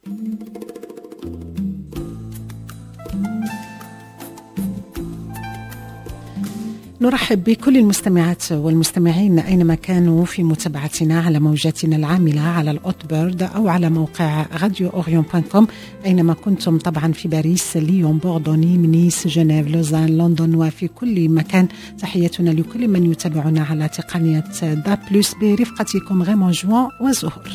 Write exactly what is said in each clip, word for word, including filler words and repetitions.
نرحب بكل المستمعات والمستمعين أينما كانوا في متابعتنا على موجاتنا العاملة على الأوتبرد أو على موقع راديو أوريون دوت كوم أينما كنتم، طبعا في باريس، ليون، بوردو، نيس، جنيف، لوزان، لندن وفي كل مكان. تحياتنا لكل من يتابعنا على تقنية دا بلس برفقتكم غيمون جوان وزهور.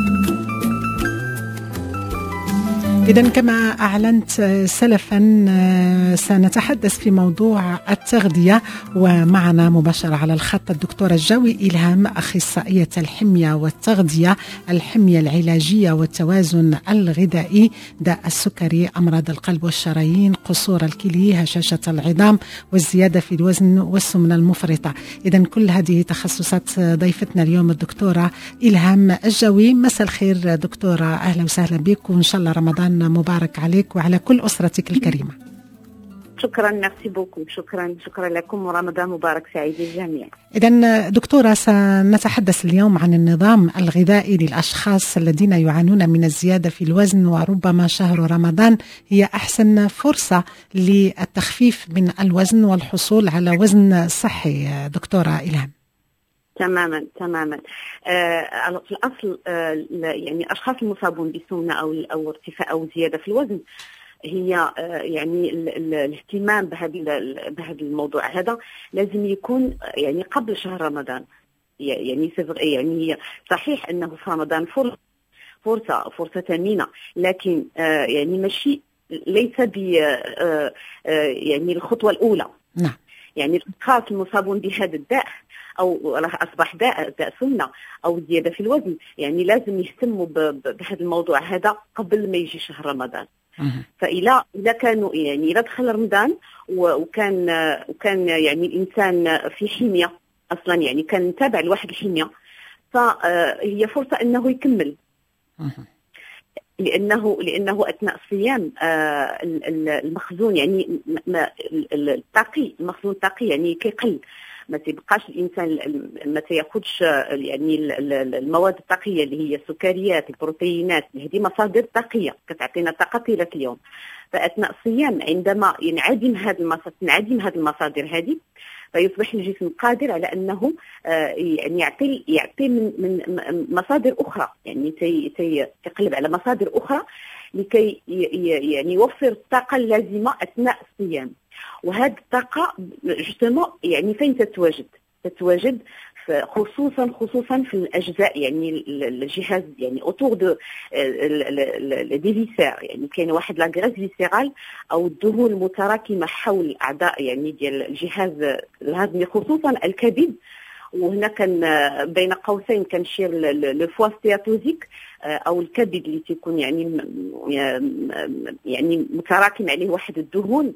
إذن كما أعلنت سلفا سنتحدث في موضوع التغذية، ومعنا مباشرة على الخط الدكتورة جاوي إلهام، أخصائية الحمية والتغذية، الحمية العلاجية والتوازن الغذائي، داء السكري، أمراض القلب والشرايين، قصور الكلى، هشاشة العظام والزيادة في الوزن والسمنة المفرطة. إذن كل هذه تخصصات ضيفتنا اليوم الدكتورة إلهام الجاوي. مساء الخير دكتورة، أهلا وسهلا بك، وإن شاء الله رمضان مبارك عليك وعلى كل أسرتك الكريمة. شكرا، ميرسي بوكو، شكرا شكرا لكم، ورمضان مبارك سعيد للجميع. إذن دكتورة، سنتحدث اليوم عن النظام الغذائي للأشخاص الذين يعانون من الزيادة في الوزن، وربما شهر رمضان هي أحسن فرصة للتخفيف من الوزن والحصول على وزن صحي. دكتورة إلهام. تماما تماما. آه في الأصل آه يعني الأشخاص المصابون بسمنة أو أو ارتفاع أو زيادة في الوزن هي آه يعني ال ال الاهتمام بهذا بهذا الموضوع هذا لازم يكون يعني قبل شهر رمضان. يعني يعني هي صحيح أنه في رمضان فرصة فرصة فرصة ثمينة، لكن آه يعني ماشي ليس ب آه آه يعني الخطوة الأولى. نعم. يعني الأشخاص المصابون بهذا الداء أو راه أصبح داء داء سمنة أو زيادة في الوزن، يعني لازم يهتموا بهذا الموضوع هذا قبل ما يجي شهر رمضان. فإذا إذا كانوا يعني إذا دخل رمضان وكان وكان يعني الإنسان في حمية أصلا، يعني كان تابع لواحد الحمية، فهي فرصة أنه يكمل. لأنه لأنه أثناء الصيام المخزون يعني الطاقي المخزون الطاقي يعني كيقل، ما تيبقاش الانسان ما تياخذش يعني المواد الطاقيه اللي هي السكريات، البروتينات، هذه مصادر طاقيه كتعطينا طاقه طيله اليوم. فاثناء الصيام عندما ينعدم هذه المصادر تنعدم هذه المصادر هذه، فيصبح الجسم قادر على انه يعني يعطي يعطي من من مصادر اخرى، يعني تيقلب على مصادر اخرى لكي يعني يوفر الطاقه اللازمه اثناء الصيام. وهذه الطاقة جوستومون يعني فين تتواجد؟ تتواجد خصوصا خصوصا في الأجزاء، يعني الجهاز يعني اوتور دو دي فيسير، يعني كاين واحد لا غريس فيسيرال أو الدهون المتراكمة حول الأعضاء يعني ديال الجهاز الهضمي، خصوصا الكبد. وهنا كان بين قوسين كنشير لو فوا ستياتوزيك او الكبد اللي تيكون يعني يعني متراكم عليه واحد الدهون.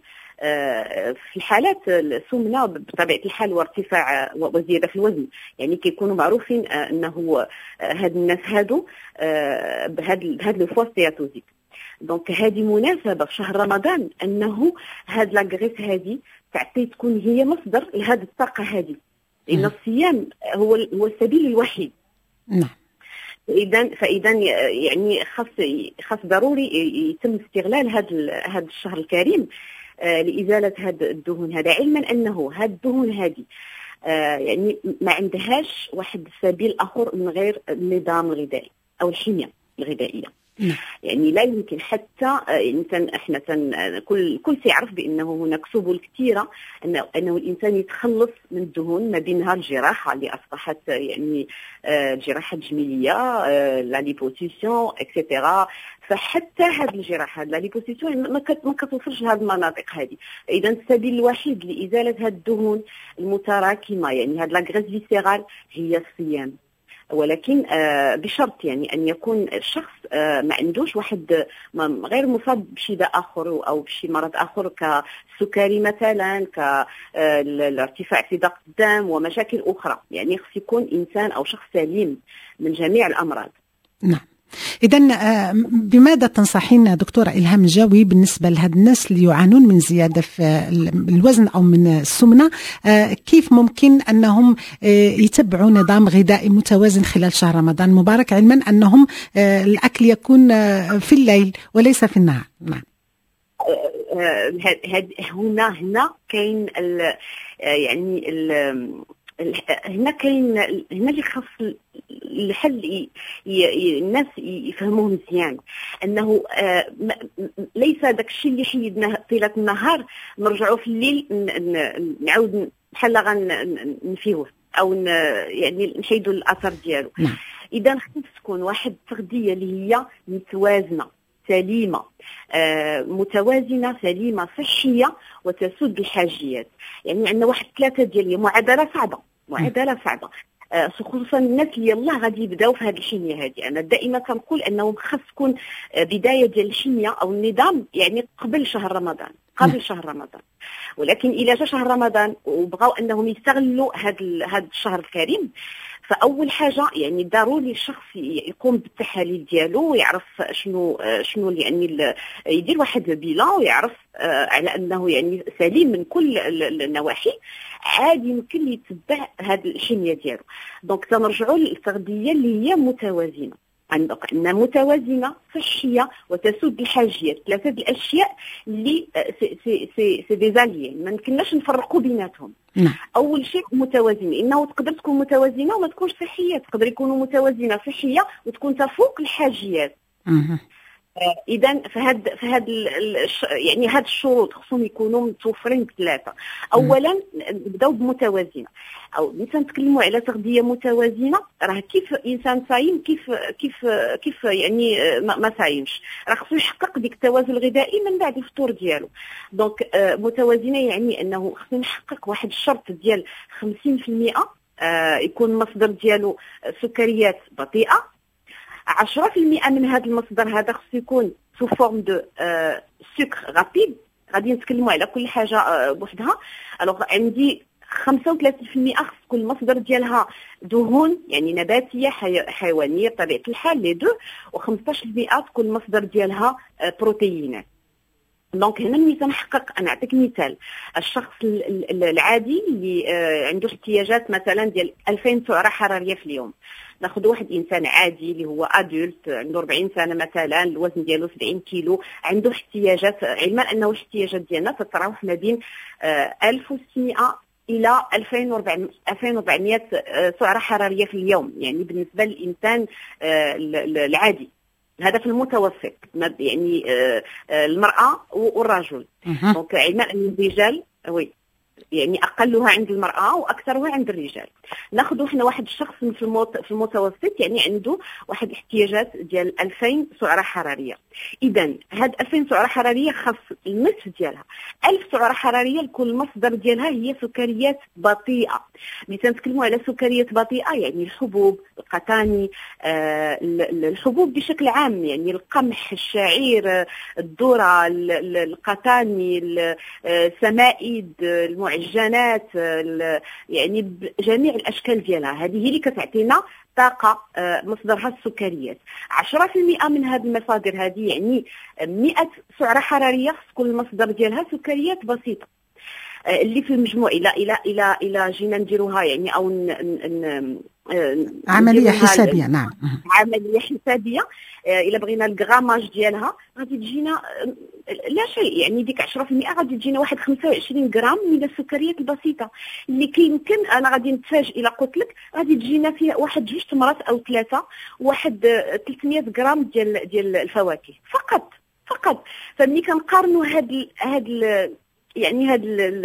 في حالات السمنه بطبيعه الحال وارتفاع وزياده في الوزن، يعني كيكونوا معروفين انه هاد الناس هادو بهاد بهاد لو فوا ستياتوزيك. دونك هذه مناسبه في شهر رمضان انه هاد لاغريس هذه تعطي تكون هي مصدر لهذه الطاقه هذه، لأن الصيام هو هو السبيل الوحيد. نعم. إذا فإذا يعني خاص خاص ضروري يتم استغلال هذا هذا الشهر الكريم آه لإزالة هذا الدهون هذا، علما أنه هذه الدهون هذه آه يعني ما عندهاش واحد السبيل آخر من غير النظام الغذائي أو الحمية الغذائية. نعم. يعني لا يمكن حتى الانسان احنا تن كل كل يعرف بانه هناك سبل كثيره انه انه الانسان يتخلص من الدهون، ما بينها الجراحه اللي اصبحت يعني الجراحه التجميليه، لا ليبوسيسيون اكسيتيرا. فحتى هذه الجراحه لا ليبوسيسيون ما كتوصلش لهذه المناطق هذه. اذا السبيل الوحيد لازاله هذه الدهون المتراكمه يعني هذه لا غريس فيسيرال هي الصيام، ولكن آه بشرط يعني أن يكون الشخص آه ما عندوش واحد غير مصاب بشي داء آخر أو بشي مرض آخر كالسكري مثلا، كالارتفاع في ضغط الدم ومشاكل أخرى. يعني خص يكون إنسان أو شخص سليم من جميع الأمراض. نعم. إذا بماذا تنصحين دكتورة إلهام الجاوي بالنسبة لهاد الناس اللي يعانون من زيادة في الوزن أو من السمنة؟ كيف ممكن أنهم يتبعوا نظام غذائي متوازن خلال شهر رمضان المبارك، علما أنهم الأكل يكون في الليل وليس في النهار؟ نعم. هنا هنا كاين يعني ال هنا كاين هنا اللي خاص الحل الناس يفهموه مزيان، انه ليس داك الشيء اللي حيدناه طيله النهار نرجعوا في الليل نعاود بحال غنفيوه او يعني نحيدوا الاثر ديالو. اذا خص تكون واحد التغذيه اللي هي متوازنه سليمه، آه، متوازنه سليمه صحيه وتسد الحاجيات. يعني عندنا واحد ثلاثه ديال معادله صعبه معادله صعبه آه، خصوصا الناس اللي يلاه غادي يبداو في هذه الحميه هذه. انا دائما كنقول انه خاص تكون بدايه ديال الحميه او النظام يعني قبل شهر رمضان قبل شهر رمضان. ولكن الى جا شهر رمضان وبغاو انهم يستغلوا هذا هذا الشهر الكريم، فاول حاجه يعني ضروري الشخص يقوم بالتحاليل ديالو ويعرف شنو شنو يعني يدير واحد البيلان ويعرف على انه يعني سليم من كل النواحي، عادي يمكن يتبع هذه الحميه ديالو. دونك تنرجعوا للتغذيه اللي هي متوازنه، عندنا متوازنه صحيه وتسد الحاجيات. ثلاثه الاشياء اللي سي سي سي, سي دي زاليين ما يمكنناش نفرقوا بيناتهم. نعم. اول شيء متوازنه، انه تقدر تكون متوازنه وما تكونش صحيه، تقدر يكونوا متوازنه صحيه وتكون تفوق الحاجيات. اها اذا فهاد فهاد يعني هاد الشروط خصهم يكونوا متوفرين بثلاثه. اولا نبداو بمتوازنه، او مثلا نتكلموا على تغذيه متوازنه، راه كيف انسان صايم كيف كيف كيف يعني ما صايمش، راه خصو يحقق ديك التوازن الغذائي من بعد الفطور ديالو. دونك متوازنه يعني انه خصو نحقق واحد الشرط ديال خمسين بالمئة يكون المصدر ديالو سكريات بطيئه، عشرة بالمئة من هذا المصدر هذا خصو يكون سو فورم دو سكر رابيد. غادي نتكلموا على كل حاجه بوحدها. الوغ عندي خمسة وثلاثين بالمئة خص كل مصدر ديالها دهون يعني نباتيه حيوانيه بطبيعه الحال لي دو، و15% تكون المصدر ديالها بروتينات. دونك هنا ملي تنحقق، انا نعطيك مثال، الشخص العادي اللي عنده احتياجات مثلا ديال ألفين سعره حراريه في اليوم، ناخذ واحد انسان عادي اللي هو ادولت عنده أربعين سنه مثلا، الوزن ديالو سبعين كيلو، عنده احتياجات، علما انه الاحتياجات ديالنا تتراوح ما بين ألف وستمئة الى ألفين وأربعمئة سعره حراريه في اليوم، يعني بالنسبه للانسان العادي. هذا في المتوسط يعني المراه والرجل. دونك علما ان الرجال وي يعني اقلها عند المراه واكثرها عند الرجال. ناخذ حنا واحد الشخص في في المتوسط يعني عنده واحد الاحتياجات ديال ألفين سعره حراريه. اذا هاد ألفين سعره حراريه خاص النصف ديالها ألف سعره حراريه لكل مصدر ديالها هي سكريات بطيئه. ملي تنتكلموا على سكريات بطيئه يعني الحبوب، القطاني، آه الحبوب بشكل عام، يعني القمح، الشعير، الذره، القطاني، السمائد، المعجنات، يعني بجميع الاشكال ديالها. هذه هي اللي كتعطينا طاقه مصدرها السكريات. عشرة بالمئة من هذه المصادر هذه يعني مئة سعره حراريه كل مصدر ديالها سكريات بسيطه، اللي في المجموع الى الى الى الى جينا نديروها يعني او ن ن عمليه حسابيه. نعم عمليه حسابيه الا بغينا الغراماج ديالها غادي تجينا لا شيء، يعني ديك عشرة بالمئة غادي تجينا واحد خمسة وعشرين غرام من السكريات البسيطه اللي كيمكن انا غادي نتفاجئ الا قلت لك غادي تجينا فيها واحد جوج تمرات او ثلاثه واحد ثلاثمئة غرام ديال ديال الفواكه فقط فقط. فملي كنقارنوا هاد هاد يعني هاد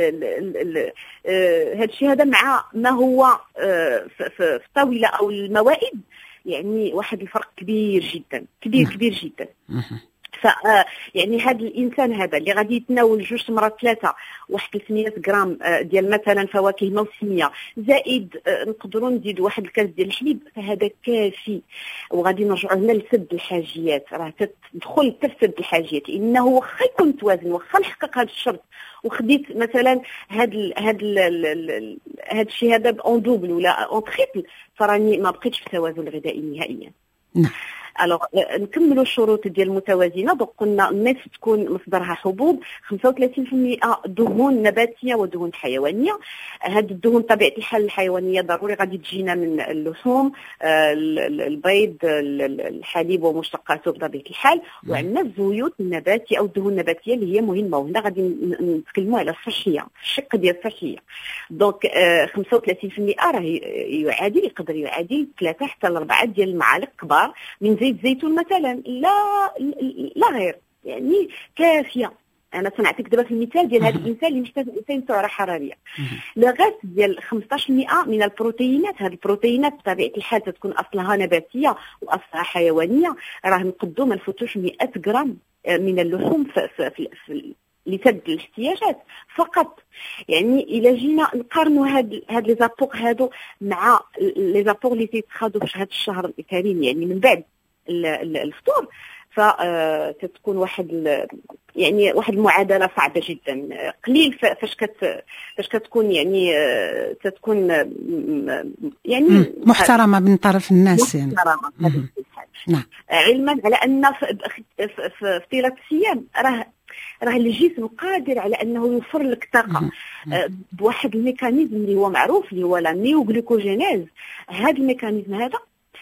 هذا الشيء هذا مع ما هو في الطاوله او الموائد، يعني واحد الفرق كبير جدا كبير كبير جدا. ف يعني هذا الانسان هذا اللي غادي يتناول جوج مرات ثلاثه واحد ثلاثمئة غرام ديال مثلا فواكه موسميه، زائد نقدروا نزيد واحد الكاس ديال الحليب، فهذا كافي. وغادي نرجعوا هنا لسد الحاجيات، راه تدخل تسد الحاجيات، انه واخا يكون متوازن، واخا نحقق هذا الشرط وخديت مثلا هذا هذا هذا الشيء هذا اون دوبل ولا اون تريبل، فراني ما بقيتش في التوازن الغذائي نهائيا. الوغ نكملوا الشروط ديال المتوازنه. دونك قلنا النصف تكون مصدرها حبوب، خمسة وثلاثين بالمئة دهون نباتيه ودهون حيوانيه. هاد الدهون بطبيعه الحال الحيوانيه ضروري غادي تجينا من اللحوم، البيض، الحليب ومشتقاته بطبيعه الحال. وعندنا الزيوت النباتيه او الدهون النباتيه اللي هي مهمه، وهنا غادي نتكلموا على الصحيه، الشق ديال الصحيه. دونك خمسة وثلاثين بالمئة راه يعادل يقدر يعادل ثلاثة حتى لأربعة ديال المعالق كبار من زيت الزيتون مثلا، لا لا غير، يعني كافيه. انا سنعطيك دابا في المثال ديال هذا الانسان اللي محتاج انسان سعره حراريه. لغايه ديال خمسطاش بالمئة من البروتينات، هذه البروتينات بطبيعه الحال تكون اصلها نباتيه واصلها حيوانيه، راه نقدو ما نفوتوش مئة غرام من اللحوم في, في, في, في لسد الاحتياجات فقط. يعني الا جينا نقارنوا هاد هاد لي زابور هادو مع لي زابور اللي تيتخاذوا في هذا الشهر الكريم، يعني من بعد الفطور، فتكون واحد يعني واحد المعادله صعبه جدا. قليل فاش كت فاش كتكون يعني تتكون يعني محترمه من طرف الناس، يعني محترمه. نعم. علما على ان في طيله الصيام راه راه الجسم قادر على انه يوفر لك طاقه بواحد الميكانيزم اللي هو معروف، اللي هو لا نيوغليكوجينيز. هذا الميكانيزم هذا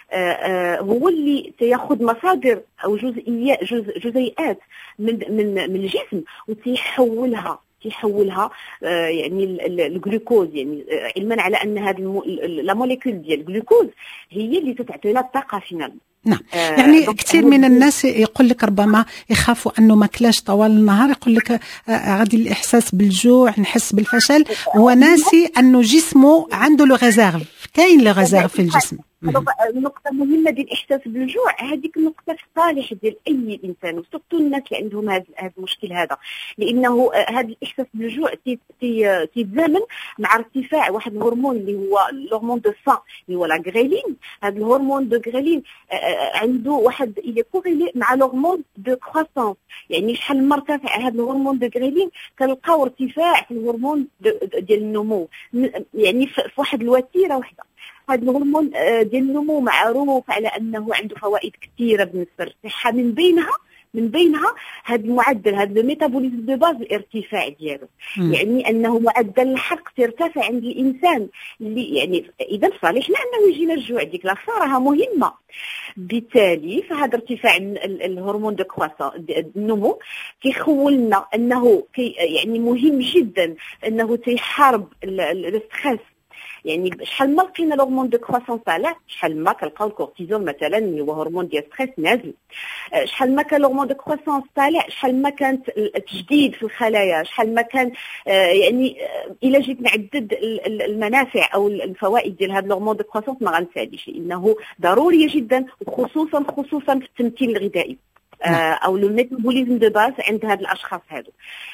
هو اللي سياخذ مصادر او جزئيات جزء جزيئات من من من الجسم وتيحولها تيحولها يعني الجلوكوز، يعني علما على ان هذه لا موليكول ديال الجلوكوز هي اللي تتعطينا الطاقه فينا. نعم. يعني كثير من الناس يقول لك ربما يخافوا انه ما كلاش طوال النهار، يقول لك غادي الاحساس بالجوع، نحس بالفشل، هو ناسي انه جسمه عنده لو ريزيرف، كاين لو ريزيرف في الجسم. النقطة مهمة ديال الإحساس بالجوع، هذيك النقطة في الصالح ديال أي إنسان، وسورتو الناس اللي عندهم هذا هذا المشكل هذا، لأنه هذا الإحساس بالجوع تيتزامن مع ارتفاع واحد الهرمون اللي هو الهرمون دو سان اللي هو لا غريلين. هذا الهرمون دو غريلين عنده واحد إلي كوريلي مع الهرمون دو كروسونس، يعني شحال مرتفع هذا الهرمون دو غريلين كنلقاو ارتفاع في الهرمون ديال النمو، يعني في واحد الوتيرة واحدة. هذا الهرمون ديال النمو معروف على انه عنده فوائد كثيره بالنسبه للصحه، من بينها من بينها هذا المعدل، هذا الميتابوليزم دو باز، الارتفاع ديالو، يعني انه معدل الحرق ترتفع عند الانسان، اللي يعني اذا صالحنا انه يجينا الجوع. ديك لا راها مهمه. بالتالي فهذا ارتفاع الهرمون دو كرواسون النمو كيخولنا انه كي يعني مهم جدا انه تيحارب الاسترس. يعني شحال ما لقينا الهرمون دو كروسونس طالع، شحال ما كنلقاو الكورتيزون مثلا اللي هو هرمون ديال ستريس نازل، شحال ما كان الهرمون دو كروسونس طالع، شحال ما كانت التجديد في الخلايا، شحال ما كان يعني الا جيت نعدد المنافع او الفوائد ديال هذا الهرمون دو كروسونس ما غنساليش، لانه ضروري جدا، وخصوصا خصوصا في التمثيل الغذائي او لو ميتابوليزم دو باز عند هاد الاشخاص هادو.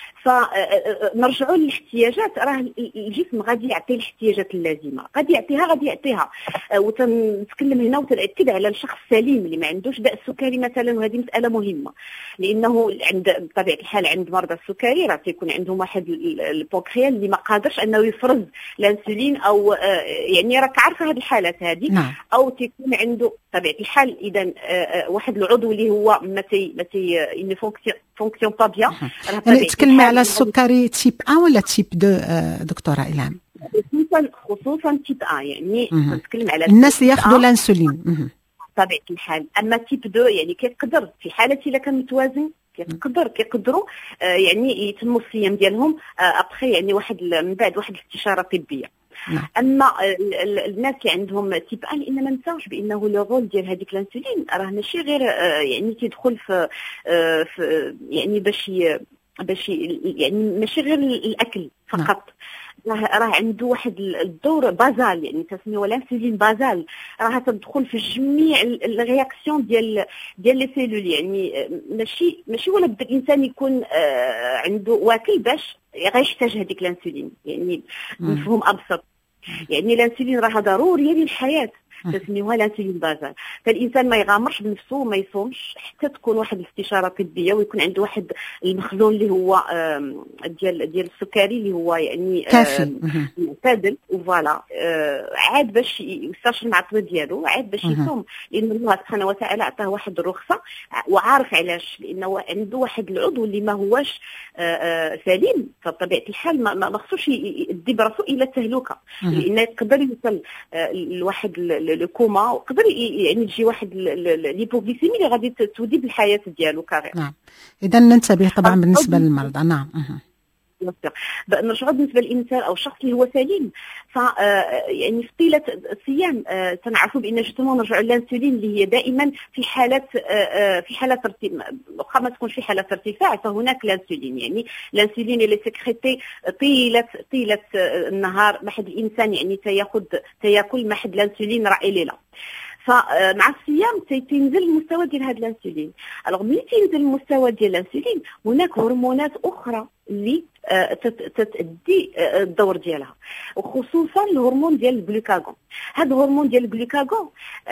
فنرجعوا للاحتياجات، راه الجسم غادي يعطي الاحتياجات اللازمه، غادي يعطيها غادي يعطيها وتنتكلم هنا وتاكد على الشخص السليم اللي ما عندوش داء السكري مثلا، وهذه مساله مهمه، لانه عند بطبيعه الحال عند مرضى السكري راه تيكون عندهم واحد البوكريال اللي ما قادرش انه يفرز الانسولين، او يعني راك عارفه هذه الحالات هذه، نعم. او تيكون عنده بطبيعه الحال اذا واحد العضو اللي هو ما تي ما تي اني فونكسيون فونكسيون با بيان. يعني تكلمي على السكري تيب واحد ولا تيب اثنين دكتوره إلهام؟ خصوصا خصوصا تيب واحد، يعني نتكلم على الناس اللي ياخذوا الانسولين بطبيعه الحال. اما تيب اثنين يعني كيقدر في حاله الا كان متوازن كيقدر كيقدروا يعني يتموا الصيام ديالهم ابخي، يعني واحد من بعد واحد الاستشاره طبيه. نعم. اما الناس اللي عندهم تيب واحد، لان ما نساوش بانه لو رول ديال هذيك الانسولين راه ماشي غير يعني تيدخل في, في يعني باش باش يعني ماشي غير الاكل فقط. نعم. راه عنده واحد الدور بازال، يعني تسميه الانسولين بازال، راه تدخل في جميع الرياكسيون ديال ديال لي سيلول، يعني ماشي ماشي ولا بد الانسان يكون عنده واكل باش غيحتاج هذيك الانسولين، يعني مفهوم ابسط. يعني الانسولين راه ضروريه للحياه، تسميوها الانسولين بازال. فالانسان ما يغامرش بنفسه وما يصومش حتى تكون واحد الاستشاره طبيه ويكون عنده واحد المخزون اللي هو ديال ديال السكري اللي هو يعني معتدل وفوالا عاد باش يستشري المعطل ديالو عاد باش يصوم، لان الله سبحانه وتعالى عطاه واحد الرخصه وعارف علاش، لانه عنده واحد العضو اللي ما هواش سليم فبطبيعه الحال ما خصوش يدي براسو الى التهلكه، لان يقدر يوصل لواحد الكوما ويقدر يعني تجي واحد ليبوغليسيمي اللي غادي تودي بالحياه ديالو كارير. نعم، اذا ننتبه طبعا بالنسبه للمرضى. نعم نرجعوا بالنسبه للانسان او الشخص اللي هو سليم، ف يعني في طيله الصيام تنعرفوا بان جسمه نرجعوا للانسولين اللي هي دائما في حالات في حالات واخا ما تكونش في حالات ارتفاع فهناك الانسولين، يعني الانسولين اللي سكريتي طيله طيله النهار ما حد الانسان يعني تياخذ تياكل ما حد الانسولين راه ليله. فمع الصيام تنزل المستوى ديال هذا الانسولين. الوغ ملي تنزل المستوى ديال الانسولين هناك هرمونات اخرى اللي تتأدي الدور ديالها، وخصوصا الهرمون ديال الجلوكاغون. هذا الهرمون ديال الجلوكاغون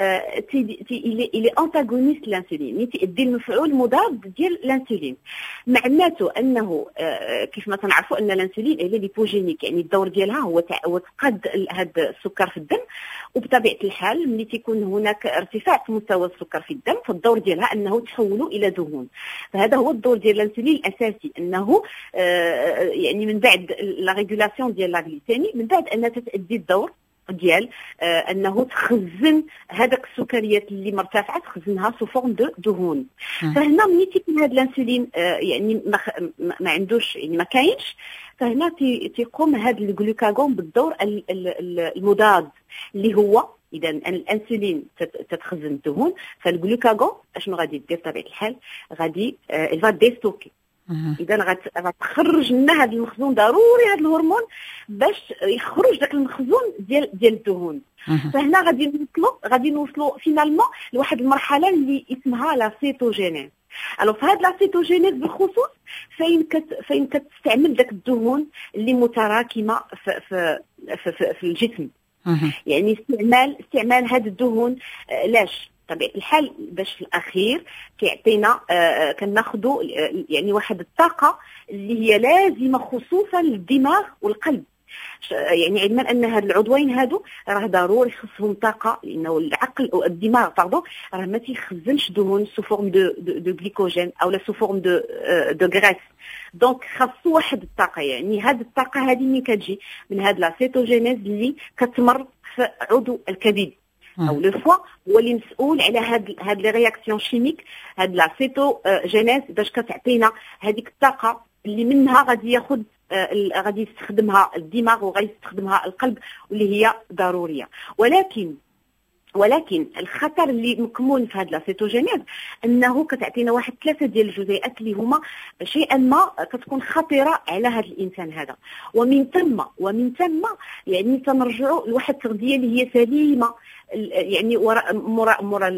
الي الي انتاغونيست الانسولين، اللي تيأدي المفعول مضاد ديال الانسولين. معناته انه كيف ما تنعرفوا ان الانسولين هي ليبوجينيك، يعني الدور ديالها هو هو تقاد هذا السكر في الدم، وبطبيعه الحال ملي تيكون هناك ارتفاع في مستوى السكر في الدم فالدور ديالها انه تحوله الى دهون. فهذا هو الدور ديال الانسولين الاساسي، انه يعني من بعد لا ريغولاسيون ديال لا غليسيمي، من بعد انها تتأدي الدور ديال آه انه تخزن هذاك السكريات اللي مرتفعه تخزنها سو فورم دو دهون. فهنا ملي تيكون هذا الانسولين آه يعني ما, ما عندوش يعني ما كاينش، فهنا تيقوم هذا الجلوكاغون بالدور المضاد اللي هو اذا الانسولين تتخزن الدهون، فالجلوكاغون اشنو غادي دير بطبيعه الحال غادي الفا ديستوكي. اذا غتخرج لنا هذا المخزون، ضروري هذا الهرمون باش يخرج داك المخزون ديال ديال الدهون. فهنا غادي نوصلوا غادي نوصلوا فينالمون لواحد المرحله اللي اسمها لا سيتوجينيز. الو في هذه لا سيتوجينيز بالخصوص فين كت فين كتستعمل داك الدهون اللي متراكمه في في في, في, في الجسم. يعني استعمال استعمال هذه الدهون لاش بطبيعه الحال باش في الاخير كيعطينا آه كناخذوا يعني واحد الطاقه اللي هي لازمه خصوصا للدماغ والقلب. يعني علما ان هاد العضوين هادو راه ضروري خصهم طاقه، لانه العقل او الدماغ باردون راه ما تيخزنش دهون سو فورم دو دو غليكوجين او لا سو فورم دو دو غريس، دونك خاصو واحد الطاقه. يعني هاد الطاقه هذه ملي كتجي من هاد لا سيتوجينيز اللي كتمر في عضو الكبد او لو فوا هو اللي مسؤول على هاد هاد لي رياكسيون شيميك، هاد لا سيتوجينيز باش كتعطينا هذيك الطاقه اللي منها غادي ياخذ غادي يستخدمها الدماغ وغادي يستخدمها القلب واللي هي ضروريه. ولكن ولكن الخطر اللي مكمون في هذا السيتوجينيز انه كتعطينا واحد ثلاثه ديال الجزيئات اللي هما شيئا ما كتكون خطيره على هذا الانسان هذا. ومن ثم ومن ثم يعني تنرجعوا لواحد التغذيه اللي هي سليمه، يعني وراء مرا مرا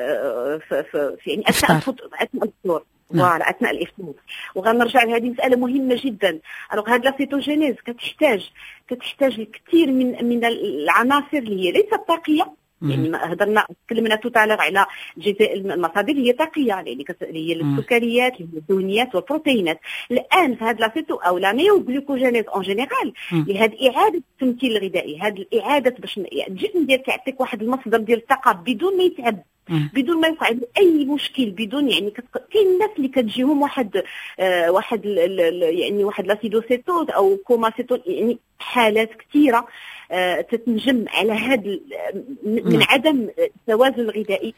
في يعني اثناء اثناء الفطور فوالا اثناء الافطار. وغنرجع لهذه مساله مهمه جدا. الوغ هاد لا سيتوجينيز كتحتاج كتحتاج الكثير من من العناصر اللي هي ليست طاقيه. يعني ما هضرنا تكلمنا توتالر على جزء المصادر هي طاقيه، يعني هي السكريات اللي هي الدهنيات والبروتينات. الان في هاد لا سيتو او لا نيو غلوكوجينيز اون جينيرال لهاد اعاده التمثيل الغذائي، هاد الاعاده باش الجسم ديالك يعطيك واحد المصدر ديال الطاقه بدون ما يتعب، بدون ما يوقع اي مشكل، بدون يعني كاين الناس اللي كتجيهم واحد آه واحد يعني واحد لاسيدوسيتوز او كوماسيتون، يعني حالات كثيره آه تتنجم على هذا من عدم التوازن الغذائي،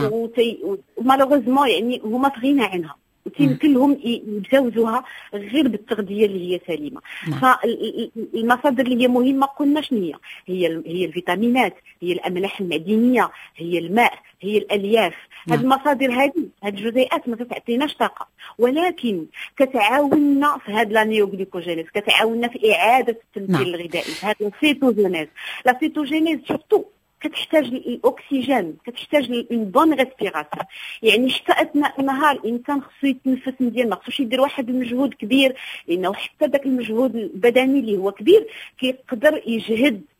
ومالوغوزمون يعني هما في غنى عنها ويمكن لهم يتجاوزوها غير بالتغذيه اللي هي سليمه. فالمصادر اللي هي مهمه قلنا شنو هي؟ هي هي الفيتامينات، هي الاملاح المعدنيه، هي الماء، هي الالياف. هذه المصادر هذه هذه الجزيئات ما تعطيناش طاقه، ولكن كتعاوننا في هذا لا نيوغليكوجينيز، كتعاوننا في اعاده التمثيل الغذائي، في هذا السيتوجينيز. لا سيتوجينيز سورتو كتحتاج الاكسجين، كتحتاج اون بون ريسبيراسيون. يعني حتى اثناء النهار الانسان خصو يتنفس مزيان، ما خصوش يدير واحد المجهود كبير، لانه حتى داك المجهود البدني اللي هو كبير كيقدر يجهد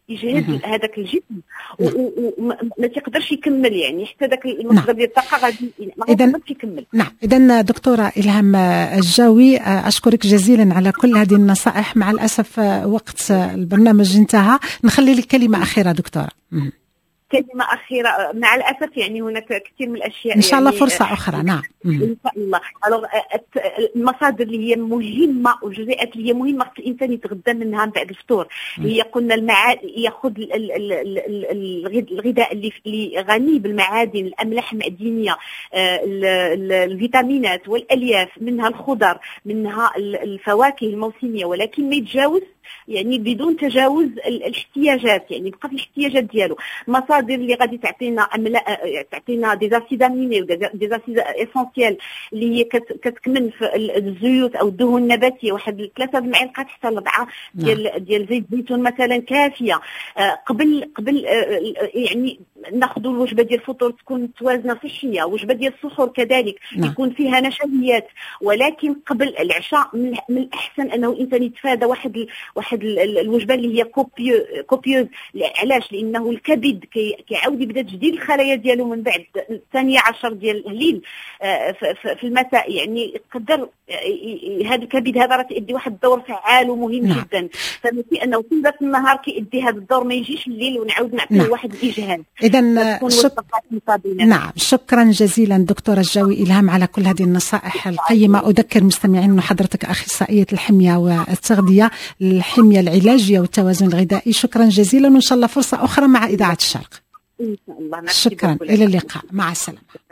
يجهد هذاك الجسم وما تقدرش يكمل، يعني حتى ذاك المصدر ديال الطاقه غادي ما يقدرش يكمل. نعم، اذا دكتوره إلهام الجاوي اشكرك جزيلا على كل هذه النصائح. مع الاسف وقت البرنامج انتهى، نخلي لك كلمه اخيره دكتوره. كلمة أخيرة، مع الأسف يعني هناك كثير من الأشياء إن شاء الله يعني فرصة أخرى. نعم إن شاء الله. المصادر اللي هي مهمة والجزيئات اللي هي مهمة خص الإنسان يتغذى منها بعد الفطور، هي قلنا المعاد ياخذ الغذاء اللي اللي غني بالمعادن، الأملاح المعدنية، الفيتامينات والألياف، منها الخضر، منها الفواكه الموسمية، ولكن ما يتجاوز يعني بدون تجاوز الاحتياجات، يعني بقى في الاحتياجات ديالو. مصادر اللي غادي تعطينا املاء، تعطينا دي زاسيد اميني ودي زاسيد اسونسيال اللي هي كتكمن في الزيوت او الدهون النباتيه، واحد ثلاثه المعالق حتى أربعة ديال ديال زيت الزيتون مثلا كافيه. قبل قبل يعني ناخذوا الوجبه ديال الفطور تكون متوازنه صحيه، وجبه ديال السحور كذلك يكون فيها نشويات، ولكن قبل العشاء من الاحسن انه الانسان يتفادى واحد واحد الوجبه اللي هي كوبيو كوبيوز. علاش؟ لانه الكبد كيعاود يبدا تجديد الخلايا ديالو من بعد الثانيه عشر ديال الليل في المساء، يعني يقدر هذا الكبد هذا راه كيدي واحد الدور فعال ومهم نعم. جدا. فماشي انه في ذات النهار كيدي هذا الدور ما يجيش الليل ونعاود نعطيه نعم. واحد الاجهاد. اذا شك... نعم، شكرا جزيلا دكتوره الجاوي إلهام على كل هذه النصائح القيمه. اذكر مستمعين انه حضرتك اخصائيه الحميه والتغذيه، الحميه العلاجيه والتوازن الغذائي. شكرا جزيلا، وان شاء الله فرصه اخرى مع اذاعه الشرق. ان شاء الله. شكرا، الى اللقاء، مع السلامه.